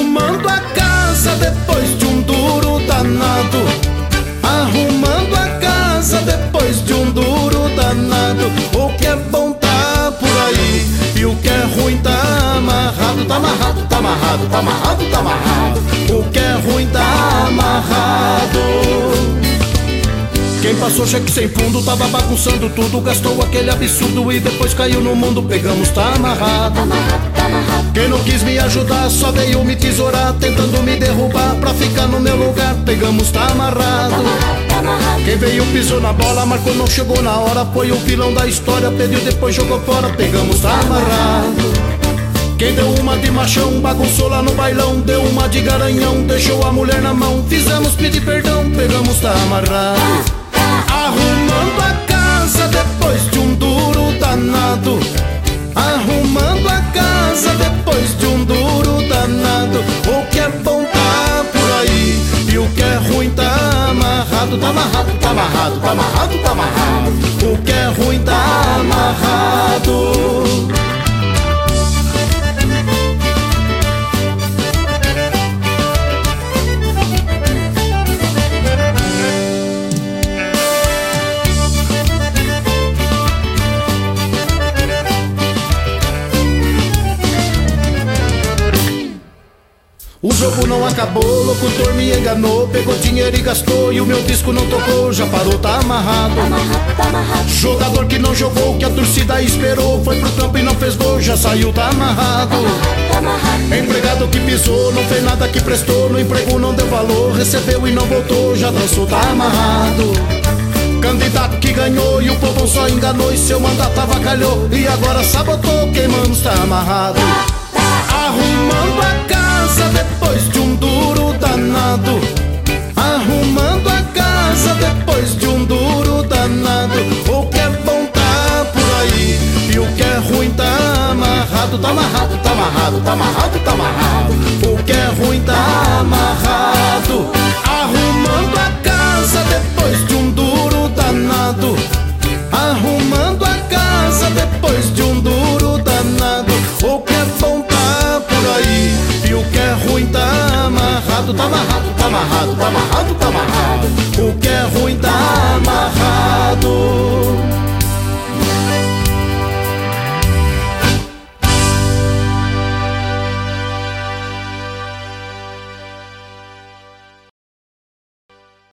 Arrumando a casa depois de um duro danado. Arrumando a casa depois de um duro danado. O que é bom tá por aí e o que é ruim tá amarrado. Tá amarrado, tá amarrado, tá amarrado, tá amarrado. O que é ruim tá amarrado. Quem passou cheque sem fundo tava bagunçando tudo, gastou aquele absurdo e depois caiu no mundo. Pegamos, tá amarrado. Quem não quis me ajudar só veio me tesourar, tentando me derrubar pra ficar no meu lugar. Pegamos, tá amarrado. Quem veio pisou na bola, marcou, não chegou na hora, foi o vilão da história, perdeu, depois jogou fora. Pegamos, tá amarrado. Quem deu uma de machão, bagunçou lá no bailão, deu uma de garanhão, deixou a mulher na mão. Fizemos pedir perdão, pegamos, tá amarrado. Arrumando a casa depois de um duro danado. Arrumando a casa depois de um duro danado. O que é bom tá por aí e o que é ruim tá amarrado. Tá amarrado, tá amarrado, tá amarrado, tá amarrado. O que é ruim tá amarrado. O jogo não acabou, o locutor me enganou, pegou dinheiro e gastou e o meu disco não tocou, já parou, tá amarrado. Jogador que não jogou, que a torcida esperou, foi pro campo e não fez gol, já saiu, tá amarrado. Empregado que pisou, não fez nada que prestou, no emprego não deu valor, recebeu e não voltou, já dançou, tá amarrado. Candidato que ganhou e o povo só enganou e seu mandato avacalhou e agora sabotou, queimamos, tá amarrado. Arrumando a casa depois de um duro danado. Arrumando a casa depois de um duro danado. O que é bom tá por aí e o que é ruim tá amarrado. Tá amarrado, tá amarrado, tá amarrado, tá amarrado. O que é ruim tá amarrado. Arrumando a casa depois de um duro danado. Arrumando a casa depois de um duro danado. O que é bom tá por aí e o que é ruim tá amarrado. Tá amarrado, tá amarrado, tá amarrado, tá amarrado. O que é ruim tá amarrado.